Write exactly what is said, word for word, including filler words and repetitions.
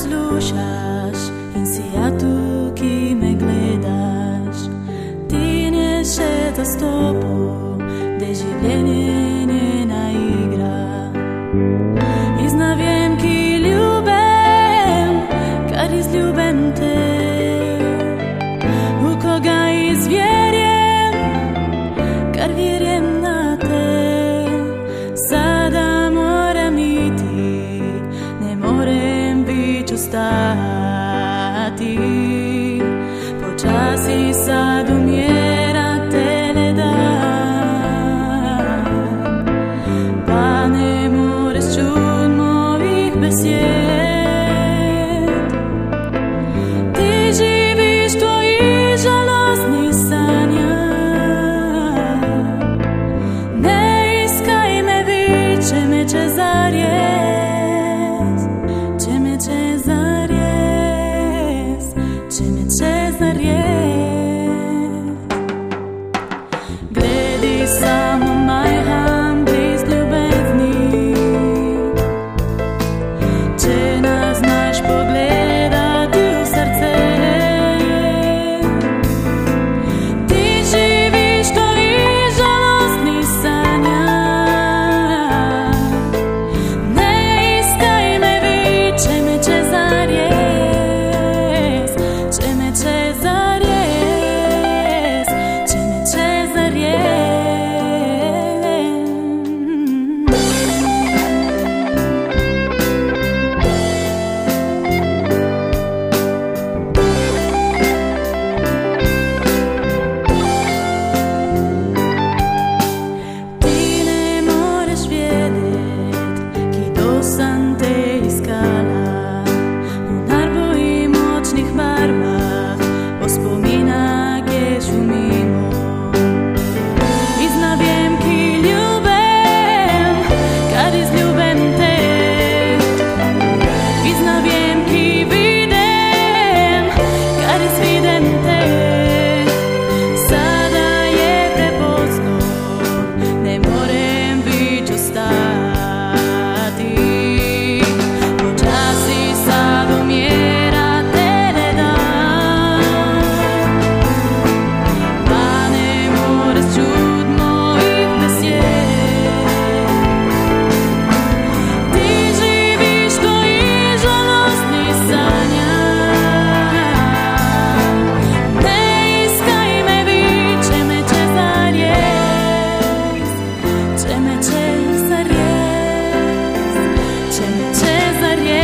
slušaš, insijatu ki me gledaš, ti nješe to stopu, gde življenje njena igra. Iznavjem ki ljubem, kad izljubem te, u koga izvjerjem, kad vjerjem na te. Sada moram iti, ne morem bić ostati, počasi sad umjera teledan, pa ne moreš čut mojih besjed. Ti živiš tvojih žalostnih sanja, ne iskaj me vić, če me će zarjez, če me će zarjez, če me će zarjez. Gledi samo majham bliz ljubezni, če nas znaš pogledati u srce. Ti živiš tvojih žalostnih sanja, ne iskaj me vić, če me će zarjez, če me će zarjez, če me će zarjez. Ti ne moreš vjedet, ki do sam te iskala, u najboljih moćnih barvah, pospominak je šumimo. Iznavjem ki ljubem, kad izljubem te, iznavjem ki videm, kad izvidem te. Sada je prepozno, ne morem bić ostati, počasi sad umjera teledan, pa ne moreš čut mojih besjed. Ti živiš tvojih žalostnih sanja, ne iskaj me vić, če me će zarjez, če me će zarjez, če me će zarjez.